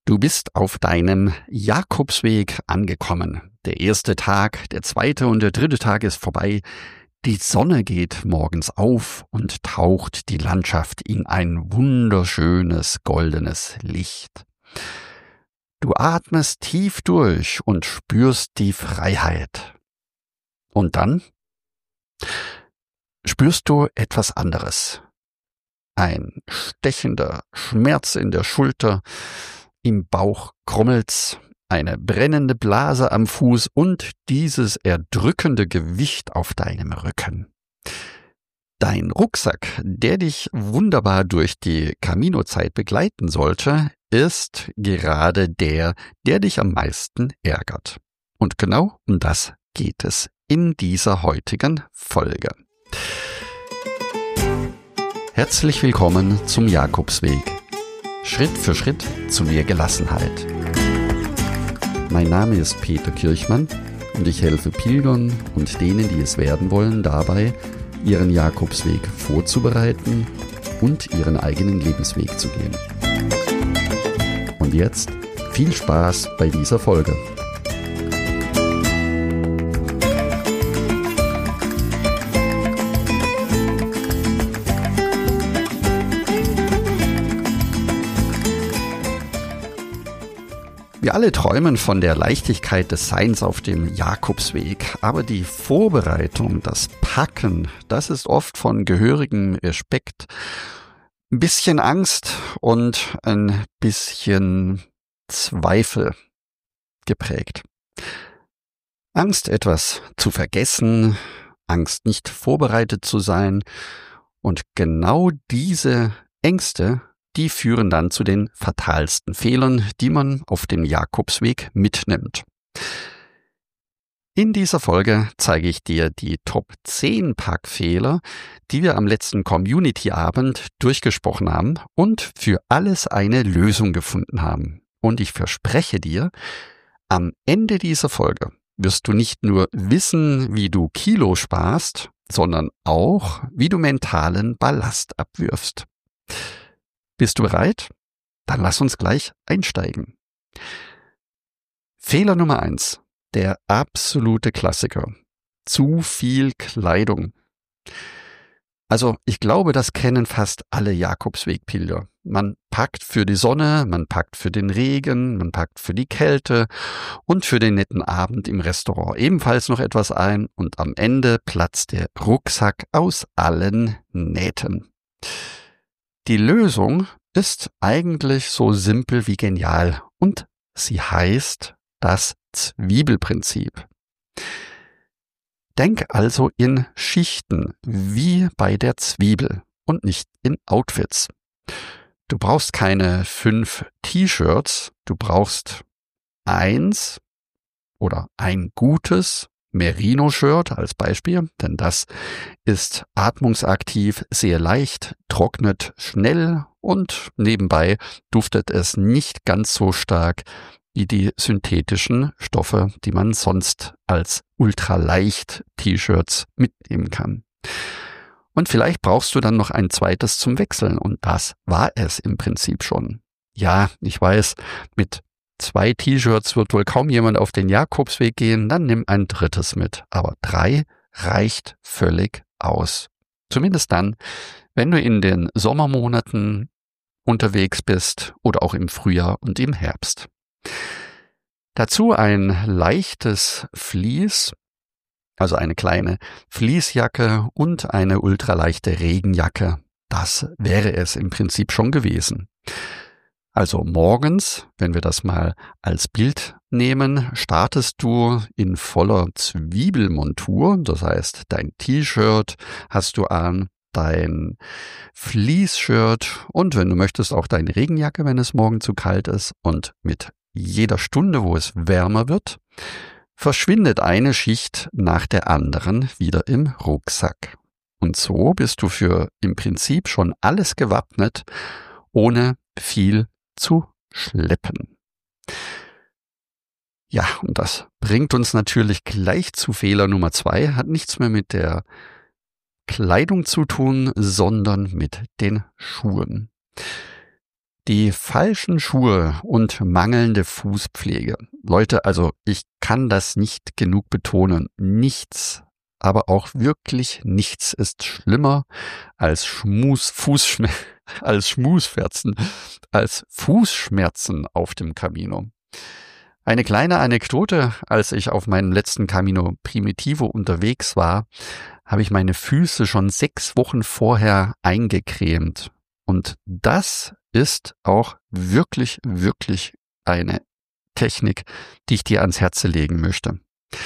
Du bist auf deinem Jakobsweg angekommen. Der erste Tag, der zweite und der dritte Tag ist vorbei. Die Sonne geht morgens auf und taucht die Landschaft in ein wunderschönes goldenes Licht. Du atmest tief durch und spürst die Freiheit. Und dann spürst du etwas anderes. Ein stechender Schmerz in der Schulter, im Bauch krummelt's, eine brennende Blase am Fuß und dieses erdrückende Gewicht auf deinem Rücken. Dein Rucksack, der dich wunderbar durch die Camino-Zeit begleiten sollte, ist gerade der dich am meisten ärgert. Und genau um das geht es in dieser heutigen Folge. Herzlich willkommen zum Jakobsweg. Schritt für Schritt zu mehr Gelassenheit. Mein Name ist Peter Kirchmann und ich helfe Pilgern und denen, die es werden wollen, dabei, ihren Jakobsweg vorzubereiten und ihren eigenen Lebensweg zu gehen. Und jetzt viel Spaß bei dieser Folge. Wir alle träumen von der Leichtigkeit des Seins auf dem Jakobsweg, aber die Vorbereitung, das Packen, das ist oft von gehörigem Respekt, ein bisschen Angst und ein bisschen Zweifel geprägt. Angst, etwas zu vergessen, Angst, nicht vorbereitet zu sein, und genau diese Ängste, die führen dann zu den fatalsten Fehlern, die man auf dem Jakobsweg mitnimmt. In dieser Folge zeige ich dir die Top 10 Packfehler, die wir am letzten Community-Abend durchgesprochen haben und für alles eine Lösung gefunden haben. Und ich verspreche dir, am Ende dieser Folge wirst du nicht nur wissen, wie du Kilo sparst, sondern auch, wie du mentalen Ballast abwirfst. Bist du bereit? Dann lass uns gleich einsteigen. Fehler Nummer 1. Der absolute Klassiker. Zu viel Kleidung. Also ich glaube, das kennen fast alle Jakobswegpilger. Man packt für die Sonne, man packt für den Regen, man packt für die Kälte und für den netten Abend im Restaurant ebenfalls noch etwas ein und am Ende platzt der Rucksack aus allen Nähten. Die Lösung ist eigentlich so simpel wie genial und sie heißt das Zwiebelprinzip. Denk also in Schichten wie bei der Zwiebel und nicht in Outfits. Du brauchst keine 5 T-Shirts, du brauchst eins oder ein gutes Merino-Shirt als Beispiel, denn das ist atmungsaktiv, sehr leicht, trocknet schnell und nebenbei duftet es nicht ganz so stark wie die synthetischen Stoffe, die man sonst als ultraleicht T-Shirts mitnehmen kann. Und vielleicht brauchst du dann noch ein zweites zum Wechseln und das war es im Prinzip schon. Ja, ich weiß, mit 2 T-Shirts wird wohl kaum jemand auf den Jakobsweg gehen, dann nimm ein drittes mit. Aber 3 reicht völlig aus. Zumindest dann, wenn du in den Sommermonaten unterwegs bist oder auch im Frühjahr und im Herbst. Dazu ein leichtes Vlies, also eine kleine Fleecejacke und eine ultraleichte Regenjacke. Das wäre es im Prinzip schon gewesen. Also morgens, wenn wir das mal als Bild nehmen, startest du in voller Zwiebelmontur. Das heißt, dein T-Shirt hast du an, dein Fleece-Shirt und wenn du möchtest auch deine Regenjacke, wenn es morgen zu kalt ist. Und mit jeder Stunde, wo es wärmer wird, verschwindet eine Schicht nach der anderen wieder im Rucksack. Und so bist du für im Prinzip schon alles gewappnet, ohne viel zu schleppen. Ja, und das bringt uns natürlich gleich zu Fehler Nummer 2, hat nichts mehr mit der Kleidung zu tun, sondern mit den Schuhen. Die falschen Schuhe und mangelnde Fußpflege. Leute, also ich kann das nicht genug betonen. Nichts, aber auch wirklich nichts ist schlimmer als als Fußschmerzen auf dem Camino. Eine kleine Anekdote: Als ich auf meinem letzten Camino Primitivo unterwegs war, habe ich meine Füße schon 6 Wochen vorher eingecremt. Und das ist auch wirklich, wirklich eine Technik, die ich dir ans Herz legen möchte.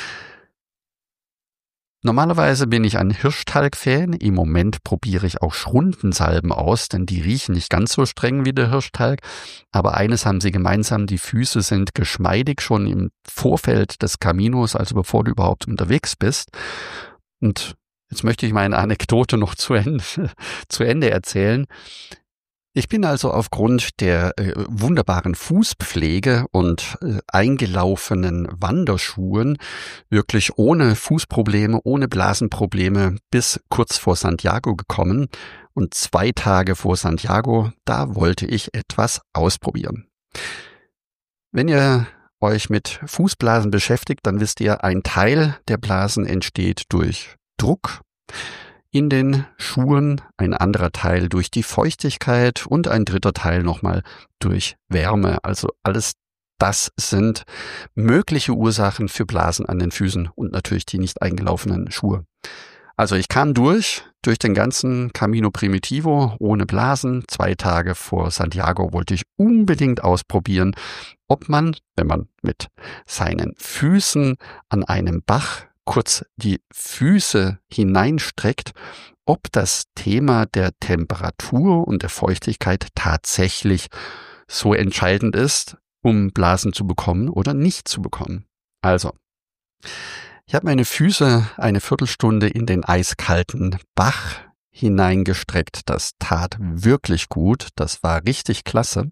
Normalerweise bin ich ein Hirschtalg-Fan. Im Moment probiere ich auch Schrundensalben aus, denn die riechen nicht ganz so streng wie der Hirschtalg. Aber eines haben sie gemeinsam: die Füße sind geschmeidig schon im Vorfeld des Caminos, also bevor du überhaupt unterwegs bist. Und jetzt möchte ich meine Anekdote noch zu Ende erzählen. Ich bin also aufgrund der wunderbaren Fußpflege und eingelaufenen Wanderschuhen wirklich ohne Fußprobleme, ohne Blasenprobleme bis kurz vor Santiago gekommen. Und 2 Tage vor Santiago, da wollte ich etwas ausprobieren. Wenn ihr euch mit Fußblasen beschäftigt, dann wisst ihr, ein Teil der Blasen entsteht durch Druck in den Schuhen, ein anderer Teil durch die Feuchtigkeit und ein dritter Teil nochmal durch Wärme. Also alles das sind mögliche Ursachen für Blasen an den Füßen und natürlich die nicht eingelaufenen Schuhe. Also ich kam durch den ganzen Camino Primitivo ohne Blasen. 2 Tage vor Santiago wollte ich unbedingt ausprobieren, ob man, wenn man mit seinen Füßen an einem Bach kurz die Füße hineinstreckt, ob das Thema der Temperatur und der Feuchtigkeit tatsächlich so entscheidend ist, um Blasen zu bekommen oder nicht zu bekommen. Also, ich habe meine Füße eine Viertelstunde in den eiskalten Bach hineingestreckt. Das tat wirklich gut, das war richtig klasse.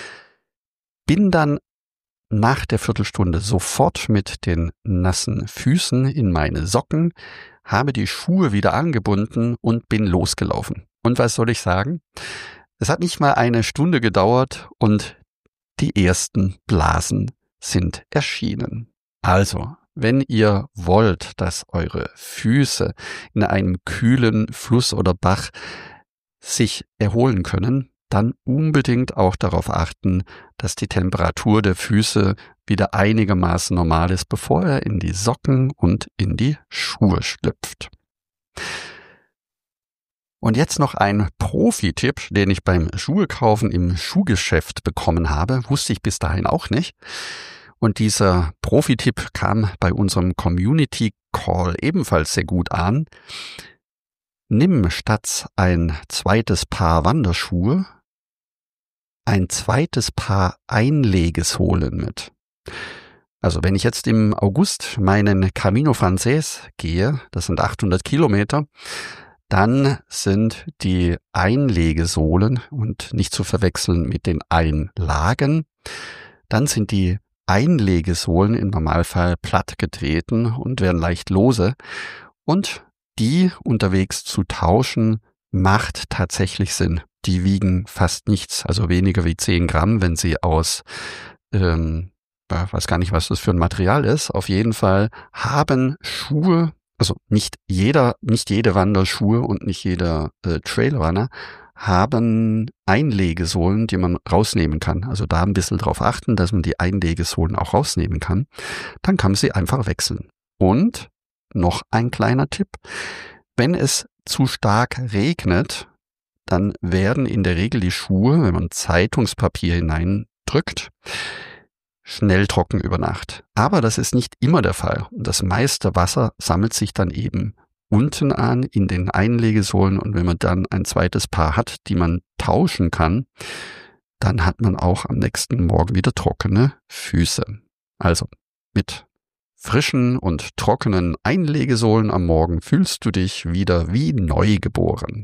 Bin dann nach der Viertelstunde sofort mit den nassen Füßen in meine Socken, habe die Schuhe wieder angebunden und bin losgelaufen. Und was soll ich sagen? Es hat nicht mal eine Stunde gedauert und die ersten Blasen sind erschienen. Also, wenn ihr wollt, dass eure Füße in einem kühlen Fluss oder Bach sich erholen können, dann unbedingt auch darauf achten, dass die Temperatur der Füße wieder einigermaßen normal ist, bevor er in die Socken und in die Schuhe schlüpft. Und jetzt noch ein Profi-Tipp, den ich beim Schuhekaufen im Schuhgeschäft bekommen habe, wusste ich bis dahin auch nicht. Und dieser Profi-Tipp kam bei unserem Community Call ebenfalls sehr gut an. Nimm statt ein zweites Paar Wanderschuhe ein zweites Paar Einlegesohlen mit. Also wenn ich jetzt im August meinen Camino Frances gehe, das sind 800 Kilometer, dann sind die Einlegesohlen, und nicht zu verwechseln mit den Einlagen, dann sind die Einlegesohlen im Normalfall platt getreten und werden leicht lose. Und die unterwegs zu tauschen, macht tatsächlich Sinn. Die wiegen fast nichts, also weniger wie 10 Gramm, wenn sie aus, weiß gar nicht, was das für ein Material ist. Auf jeden Fall haben Schuhe, also nicht jede Wanderschuhe und nicht jeder Trailrunner haben Einlegesohlen, die man rausnehmen kann. Also da ein bisschen drauf achten, dass man die Einlegesohlen auch rausnehmen kann. Dann kann man sie einfach wechseln. Und noch ein kleiner Tipp: Wenn es zu stark regnet, dann werden in der Regel die Schuhe, wenn man Zeitungspapier hineindrückt, schnell trocken über Nacht. Aber das ist nicht immer der Fall. Das meiste Wasser sammelt sich dann eben unten an in den Einlegesohlen, und wenn man dann ein zweites Paar hat, die man tauschen kann, dann hat man auch am nächsten Morgen wieder trockene Füße. Also mit frischen und trockenen Einlegesohlen am Morgen fühlst du dich wieder wie neugeboren.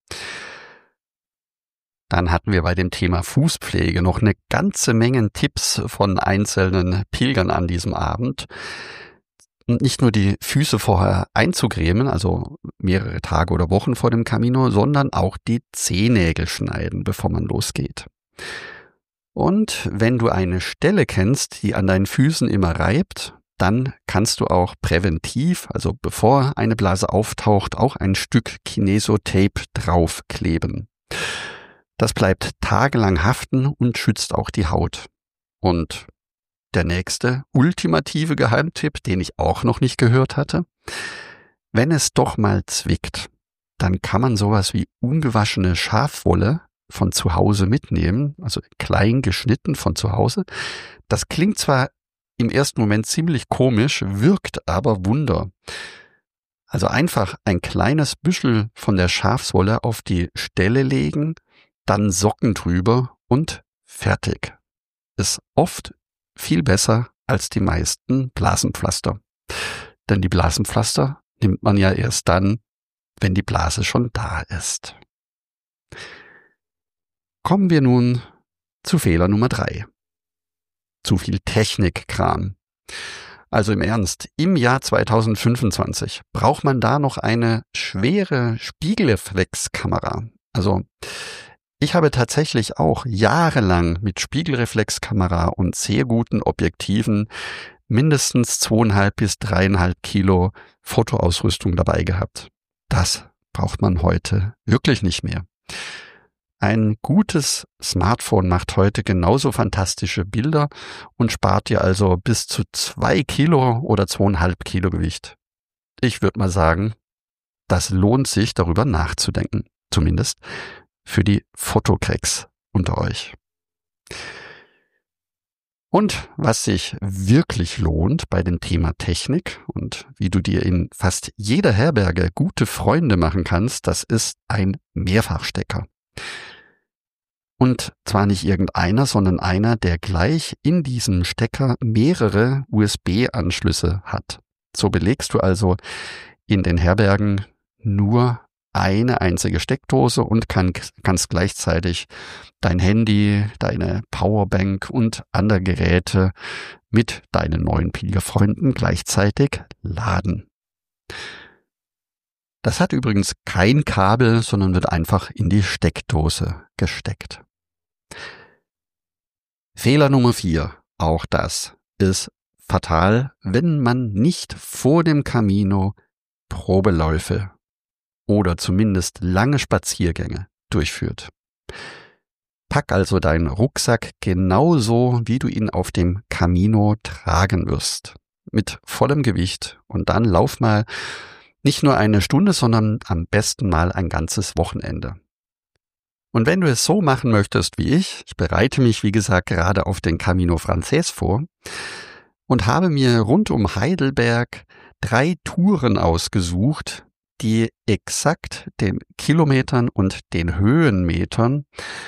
Dann hatten wir bei dem Thema Fußpflege noch eine ganze Menge Tipps von einzelnen Pilgern an diesem Abend. Und nicht nur die Füße vorher einzucremen, also mehrere Tage oder Wochen vor dem Camino, sondern auch die Zehennägel schneiden, bevor man losgeht. Und wenn du eine Stelle kennst, die an deinen Füßen immer reibt, dann kannst du auch präventiv, also bevor eine Blase auftaucht, auch ein Stück Kinesotape draufkleben. Das bleibt tagelang haften und schützt auch die Haut. Und der nächste ultimative Geheimtipp, den ich auch noch nicht gehört hatte: Wenn es doch mal zwickt, dann kann man sowas wie ungewaschene Schafwolle von zu Hause mitnehmen, also klein geschnitten von zu Hause. Das klingt zwar im ersten Moment ziemlich komisch, wirkt aber Wunder. Also einfach ein kleines Büschel von der Schafswolle auf die Stelle legen, dann Socken drüber und fertig. Ist oft viel besser als die meisten Blasenpflaster. Denn die Blasenpflaster nimmt man ja erst dann, wenn die Blase schon da ist. Kommen wir nun zu Fehler Nummer 3. Zu viel Technikkram. Also im Ernst, im Jahr 2025 braucht man da noch eine schwere Spiegelreflexkamera. Also ich habe tatsächlich auch jahrelang mit Spiegelreflexkamera und sehr guten Objektiven mindestens 2,5 bis 3,5 Kilo Fotoausrüstung dabei gehabt. Das braucht man heute wirklich nicht mehr. Ein gutes Smartphone macht heute genauso fantastische Bilder und spart dir also bis zu 2 Kilo oder 2,5 Kilo Gewicht. Ich würde mal sagen, das lohnt sich, darüber nachzudenken. Zumindest für die Fotocracks unter euch. Und was sich wirklich lohnt bei dem Thema Technik und wie du dir in fast jeder Herberge gute Freunde machen kannst, das ist ein Mehrfachstecker. Und zwar nicht irgendeiner, sondern einer, der gleich in diesem Stecker mehrere USB-Anschlüsse hat. So belegst du also in den Herbergen nur eine einzige Steckdose und kannst gleichzeitig dein Handy, deine Powerbank und andere Geräte mit deinen neuen Pilgerfreunden gleichzeitig laden. Das hat übrigens kein Kabel, sondern wird einfach in die Steckdose gesteckt. Fehler Nummer 4, auch das ist fatal, wenn man nicht vor dem Camino Probeläufe oder zumindest lange Spaziergänge durchführt. Pack also deinen Rucksack genauso, wie du ihn auf dem Camino tragen wirst, mit vollem Gewicht, und dann lauf mal nicht nur eine Stunde, sondern am besten mal ein ganzes Wochenende. Und wenn du es so machen möchtest wie ich bereite mich, wie gesagt, gerade auf den Camino Frances vor und habe mir rund um Heidelberg 3 Touren ausgesucht, die exakt den Kilometern und den Höhenmetern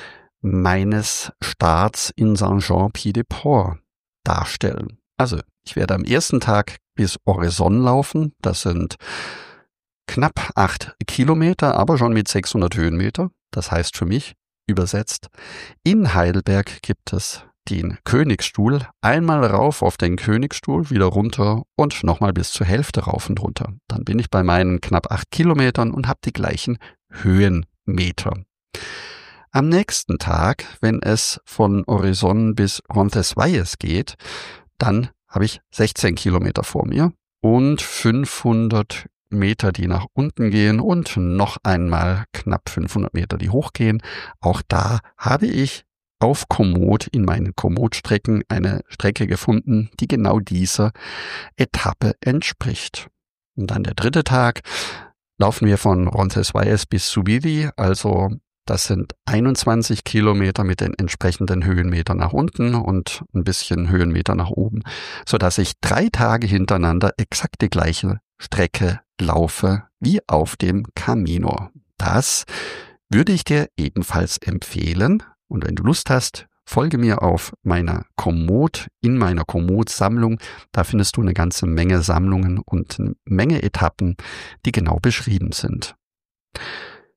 meines Starts in Saint-Jean-Pied-de-Port darstellen. Also ich werde am ersten Tag bis Orezon laufen, das sind knapp 8 Kilometer, aber schon mit 600 Höhenmeter. Das heißt für mich, übersetzt, in Heidelberg gibt es den Königsstuhl, einmal rauf auf den Königsstuhl, wieder runter und nochmal bis zur Hälfte rauf und runter. Dann bin ich bei meinen knapp 8 Kilometern und habe die gleichen Höhenmeter. Am nächsten Tag, wenn es von Orezon bis Roncesvalles geht, dann habe ich 16 Kilometer vor mir und 500 Meter, die nach unten gehen und noch einmal knapp 500 Meter, die hochgehen. Auch da habe ich auf Komoot in meinen Komoot-Strecken eine Strecke gefunden, die genau dieser Etappe entspricht. Und dann der dritte Tag laufen wir von Roncesvalles bis Zubiri, also das sind 21 Kilometer mit den entsprechenden Höhenmetern nach unten und ein bisschen Höhenmeter nach oben, sodass ich 3 Tage hintereinander exakt die gleiche Strecke laufe wie auf dem Camino. Das würde ich dir ebenfalls empfehlen. Und wenn du Lust hast, folge mir auf meiner Komoot, in meiner Komoot-Sammlung. Da findest du eine ganze Menge Sammlungen und eine Menge Etappen, die genau beschrieben sind.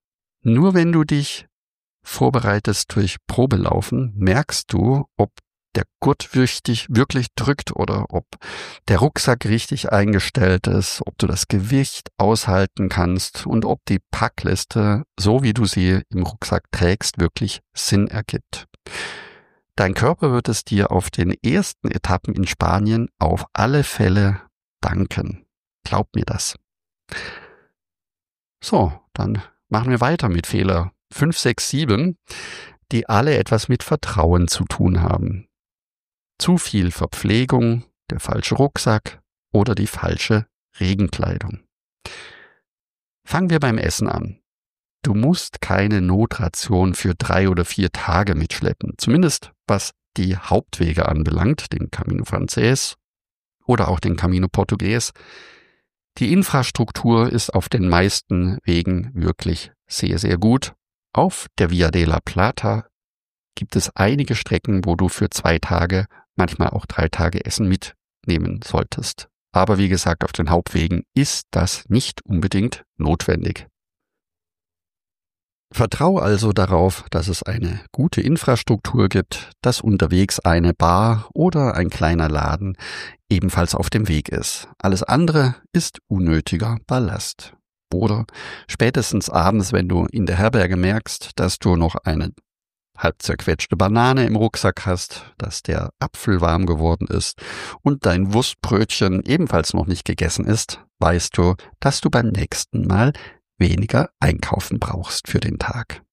Nur wenn du dich vorbereitest durch Probelaufen, merkst du, ob der Gurt wirklich drückt oder ob der Rucksack richtig eingestellt ist, ob du das Gewicht aushalten kannst und ob die Packliste, so wie du sie im Rucksack trägst, wirklich Sinn ergibt. Dein Körper wird es dir auf den ersten Etappen in Spanien auf alle Fälle danken. Glaub mir das. So, dann machen wir weiter mit Fehler 5, 6, 7, die alle etwas mit Vertrauen zu tun haben. Zu viel Verpflegung, der falsche Rucksack oder die falsche Regenkleidung. Fangen wir beim Essen an. Du musst keine Notration für 3 oder 4 Tage mitschleppen, zumindest was die Hauptwege anbelangt, den Camino Frances oder auch den Camino Portugues. Die Infrastruktur ist auf den meisten Wegen wirklich sehr, sehr gut. Auf der Via de la Plata gibt es einige Strecken, wo du für 2 Tage, manchmal auch 3 Tage Essen mitnehmen solltest. Aber wie gesagt, auf den Hauptwegen ist das nicht unbedingt notwendig. Vertrau also darauf, dass es eine gute Infrastruktur gibt, dass unterwegs eine Bar oder ein kleiner Laden ebenfalls auf dem Weg ist. Alles andere ist unnötiger Ballast. Oder spätestens abends, wenn du in der Herberge merkst, dass du noch eine halb zerquetschte Banane im Rucksack hast, dass der Apfel warm geworden ist und dein Wurstbrötchen ebenfalls noch nicht gegessen ist, weißt du, dass du beim nächsten Mal weniger einkaufen brauchst für den Tag.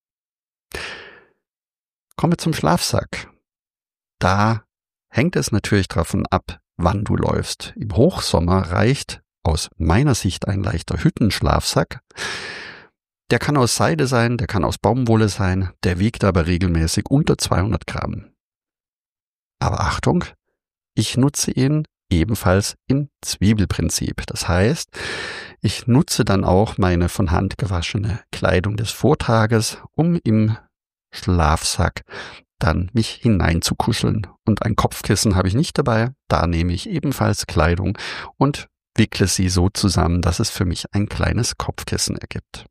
Kommen wir zum Schlafsack. Da hängt es natürlich davon ab, wann du läufst. Im Hochsommer reicht aus meiner Sicht ein leichter Hüttenschlafsack. Der kann aus Seide sein, der kann aus Baumwolle sein, der wiegt aber regelmäßig unter 200 Gramm. Aber Achtung, ich nutze ihn ebenfalls im Zwiebelprinzip. Das heißt, ich nutze dann auch meine von Hand gewaschene Kleidung des Vortages, um im Schlafsack dann mich hineinzukuscheln. Und ein Kopfkissen habe ich nicht dabei, da nehme ich ebenfalls Kleidung und wickle sie so zusammen, dass es für mich ein kleines Kopfkissen ergibt.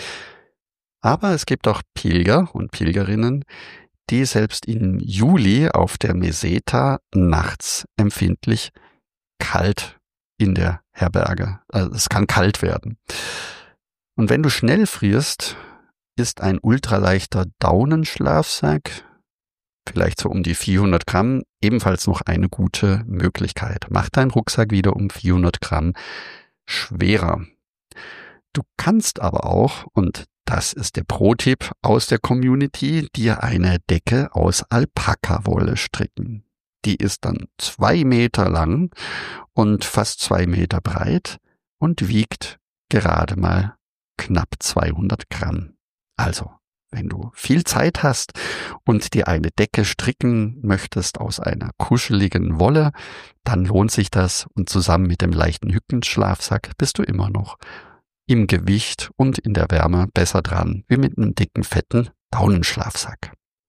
Aber es gibt auch Pilger und Pilgerinnen, die selbst im Juli auf der Meseta nachts empfindlich kalt in der Herberge. Also es kann kalt werden. Und wenn du schnell frierst, ist ein ultraleichter Daunenschlafsack, vielleicht so um die 400 Gramm, ebenfalls noch eine gute Möglichkeit. Mach deinen Rucksack wieder um 400 Gramm schwerer. Du kannst aber auch, und das ist der Pro-Tipp aus der Community, dir eine Decke aus Alpaka-Wolle stricken. Die ist dann 2 Meter lang und fast 2 Meter breit und wiegt gerade mal knapp 200 Gramm. Also, wenn du viel Zeit hast und dir eine Decke stricken möchtest aus einer kuscheligen Wolle, dann lohnt sich das und zusammen mit dem leichten Hüttenschlafsack bist du immer noch im Gewicht und in der Wärme besser dran wie mit einem dicken, fetten Daunenschlafsack.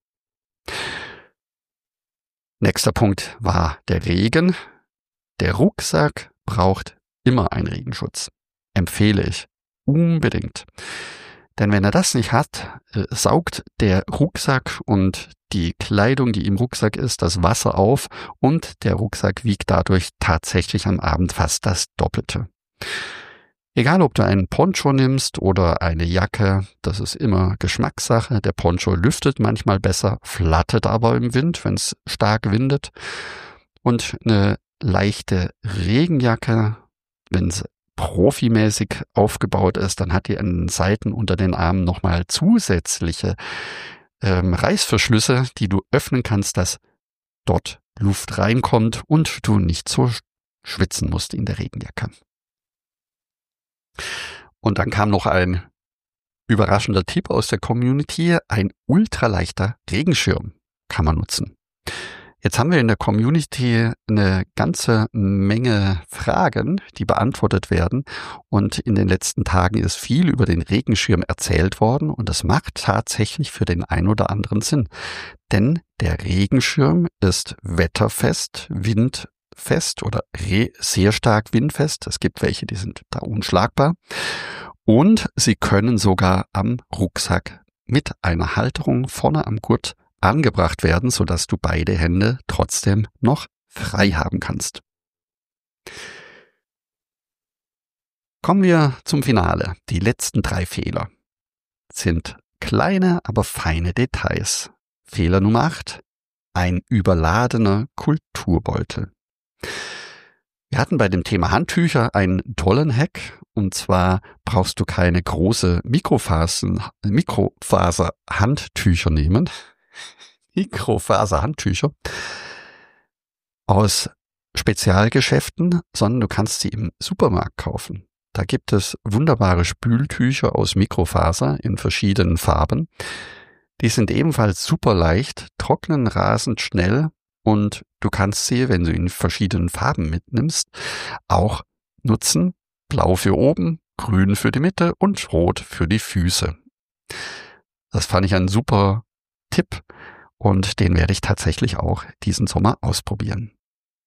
Nächster Punkt war der Regen. Der Rucksack braucht immer einen Regenschutz. Empfehle ich unbedingt. Denn wenn er das nicht hat, saugt der Rucksack und die Kleidung, die im Rucksack ist, das Wasser auf und der Rucksack wiegt dadurch tatsächlich am Abend fast das Doppelte. Egal, ob du einen Poncho nimmst oder eine Jacke, das ist immer Geschmackssache. Der Poncho lüftet manchmal besser, flattert aber im Wind, wenn es stark windet. Und eine leichte Regenjacke, wenn es profimäßig aufgebaut ist, dann hat die an den Seiten unter den Armen nochmal zusätzliche Reißverschlüsse, die du öffnen kannst, dass dort Luft reinkommt und du nicht so schwitzen musst in der Regenjacke. Und dann kam noch ein überraschender Tipp aus der Community, ein ultraleichter Regenschirm kann man nutzen. Jetzt haben wir in der Community eine ganze Menge Fragen, die beantwortet werden und in den letzten Tagen ist viel über den Regenschirm erzählt worden und das macht tatsächlich für den einen oder anderen Sinn. Denn der Regenschirm ist wetterfest, windfest oder sehr stark windfest. Es gibt welche, die sind da unschlagbar. Und sie können sogar am Rucksack mit einer Halterung vorne am Gurt angebracht werden, sodass du beide Hände trotzdem noch frei haben kannst. Kommen wir zum Finale. Die letzten 3 Fehler sind kleine, aber feine Details. Fehler Nummer 8. Ein überladener Kulturbeutel. Wir hatten bei dem Thema Handtücher einen tollen Hack. Und zwar brauchst du keine große Mikrofaser-Handtücher nehmen. Mikrofaser-Handtücher aus Spezialgeschäften, sondern du kannst sie im Supermarkt kaufen. Da gibt es wunderbare Spültücher aus Mikrofaser in verschiedenen Farben. Die sind ebenfalls super leicht, trocknen rasend schnell und du kannst sie, wenn du in verschiedenen Farben mitnimmst, auch nutzen. Blau für oben, grün für die Mitte und rot für die Füße. Das fand ich einen super Tipp und den werde ich tatsächlich auch diesen Sommer ausprobieren.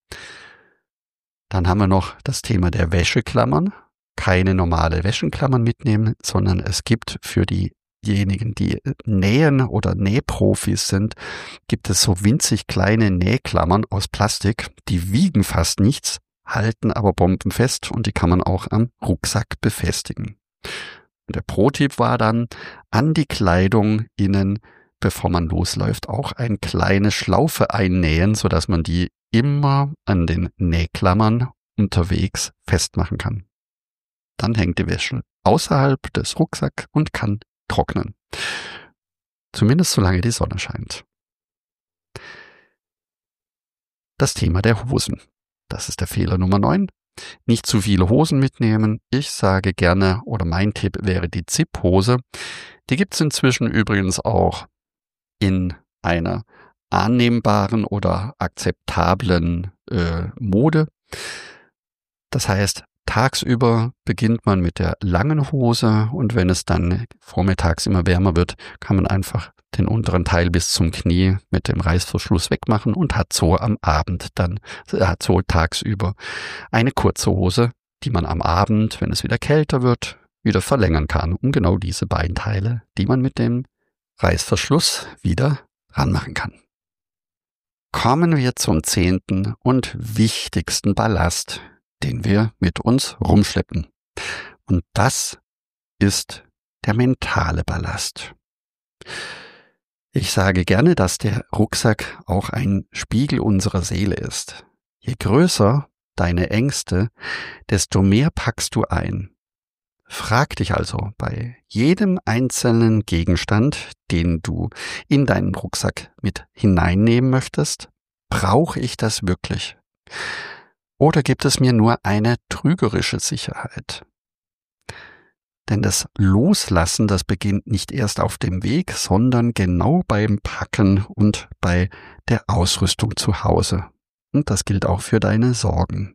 Dann haben wir noch das Thema der Wäscheklammern. Keine normale Wäscheklammern mitnehmen, sondern es gibt für diejenigen, die nähen oder Nähprofis sind, gibt es so winzig kleine Nähklammern aus Plastik, die wiegen fast nichts, halten aber bombenfest und die kann man auch am Rucksack befestigen. Und der Pro-Tipp war dann, an die Kleidung innen, bevor man losläuft, auch eine kleine Schlaufe einnähen, sodass man die immer an den Nähklammern unterwegs festmachen kann. Dann hängt die Wäsche außerhalb des Rucksacks und kann trocknen. Zumindest solange die Sonne scheint. Das Thema der Hosen. Das ist der Fehler Nummer 9. Nicht zu viele Hosen mitnehmen. Ich sage gerne, oder mein Tipp wäre die Zip-Hose. Die gibt es inzwischen übrigens auch in einer annehmbaren oder akzeptablen Mode. Das heißt, tagsüber beginnt man mit der langen Hose und wenn es dann vormittags immer wärmer wird, kann man einfach den unteren Teil bis zum Knie mit dem Reißverschluss wegmachen und hat so am Abend dann, so tagsüber eine kurze Hose, die man am Abend, wenn es wieder kälter wird, wieder verlängern kann, um genau diese Beinteile, die man mit dem Reißverschluss wieder ranmachen kann. Kommen wir zum 10. und wichtigsten Ballast, den wir mit uns rumschleppen. Und das ist der mentale Ballast. Ich sage gerne, dass der Rucksack auch ein Spiegel unserer Seele ist. Je größer deine Ängste, desto mehr packst du ein. Frag dich also bei jedem einzelnen Gegenstand, den du in deinen Rucksack mit hineinnehmen möchtest, brauche ich das wirklich? Oder gibt es mir nur eine trügerische Sicherheit? Denn das Loslassen, das beginnt nicht erst auf dem Weg, sondern genau beim Packen und bei der Ausrüstung zu Hause. Und das gilt auch für deine Sorgen.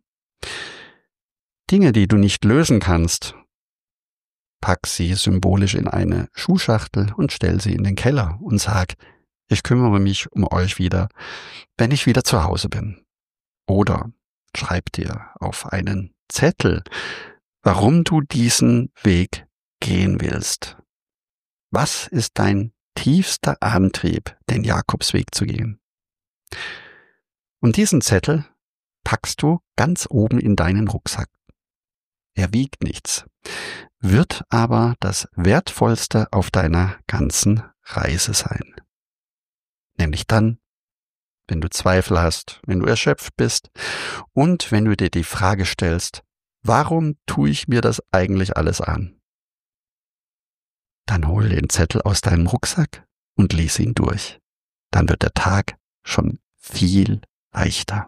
Dinge, die du nicht lösen kannst, pack sie symbolisch in eine Schuhschachtel und stell sie in den Keller und sag, ich kümmere mich um euch wieder, wenn ich wieder zu Hause bin. Oder schreib dir auf einen Zettel, warum du diesen Weg gehen willst. Was ist dein tiefster Antrieb, den Jakobsweg zu gehen? Und diesen Zettel packst du ganz oben in deinen Rucksack. Er wiegt nichts, wird aber das Wertvollste auf deiner ganzen Reise sein. Nämlich dann, wenn du Zweifel hast, wenn du erschöpft bist und wenn du dir die Frage stellst, warum tue ich mir das eigentlich alles an? Dann hol den Zettel aus deinem Rucksack und lies ihn durch. Dann wird der Tag schon viel leichter.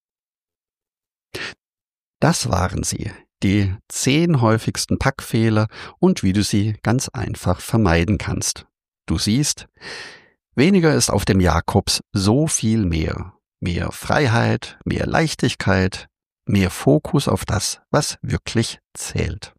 Das waren sie, die 10 häufigsten Packfehler und wie du sie ganz einfach vermeiden kannst. Du siehst, weniger ist auf dem Jakobs so viel mehr. Mehr Freiheit, mehr Leichtigkeit, mehr Fokus auf das, was wirklich zählt.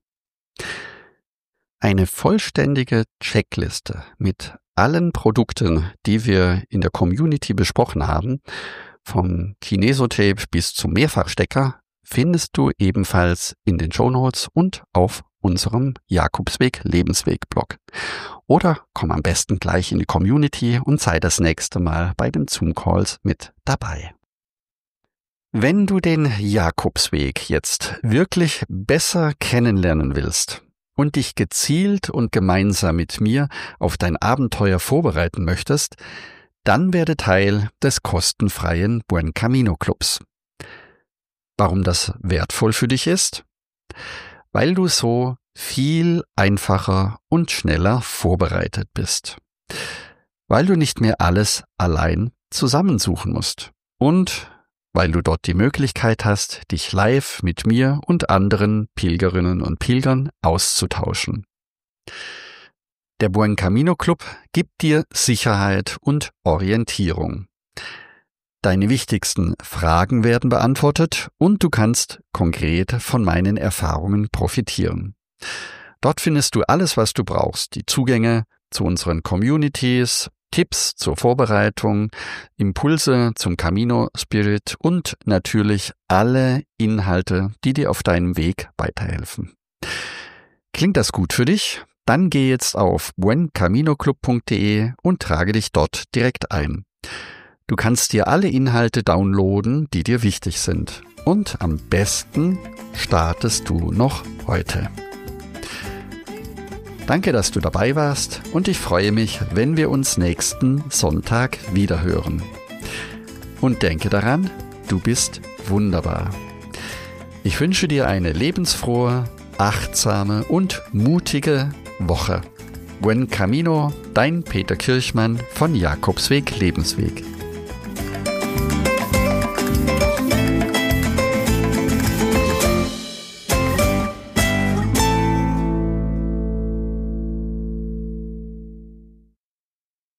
Eine vollständige Checkliste mit allen Produkten, die wir in der Community besprochen haben, vom Kinesotape bis zum Mehrfachstecker, findest du ebenfalls in den Shownotes und auf unserem Jakobsweg Lebensweg Blog. Oder komm am besten gleich in die Community und sei das nächste Mal bei den Zoom-Calls mit dabei. Wenn du den Jakobsweg jetzt wirklich besser kennenlernen willst und dich gezielt und gemeinsam mit mir auf dein Abenteuer vorbereiten möchtest, dann werde Teil des kostenfreien Buen Camino Clubs. Warum das wertvoll für dich ist? Weil du so viel einfacher und schneller vorbereitet bist. Weil du nicht mehr alles allein zusammensuchen musst. Und weil du dort die Möglichkeit hast, dich live mit mir und anderen Pilgerinnen und Pilgern auszutauschen. Der Buen Camino Club gibt dir Sicherheit und Orientierung. Deine wichtigsten Fragen werden beantwortet und du kannst konkret von meinen Erfahrungen profitieren. Dort findest du alles, was du brauchst, die Zugänge zu unseren Communities, Tipps zur Vorbereitung, Impulse zum Camino Spirit und natürlich alle Inhalte, die dir auf deinem Weg weiterhelfen. Klingt das gut für dich? Dann geh jetzt auf buencaminoclub.de und trage dich dort direkt ein. Du kannst dir alle Inhalte downloaden, die dir wichtig sind. Und am besten startest du noch heute. Danke, dass du dabei warst und ich freue mich, wenn wir uns nächsten Sonntag wiederhören. Und denke daran, du bist wunderbar. Ich wünsche dir eine lebensfrohe, achtsame und mutige Woche. Buen Camino, dein Peter Kirchmann von Jakobsweg Lebensweg.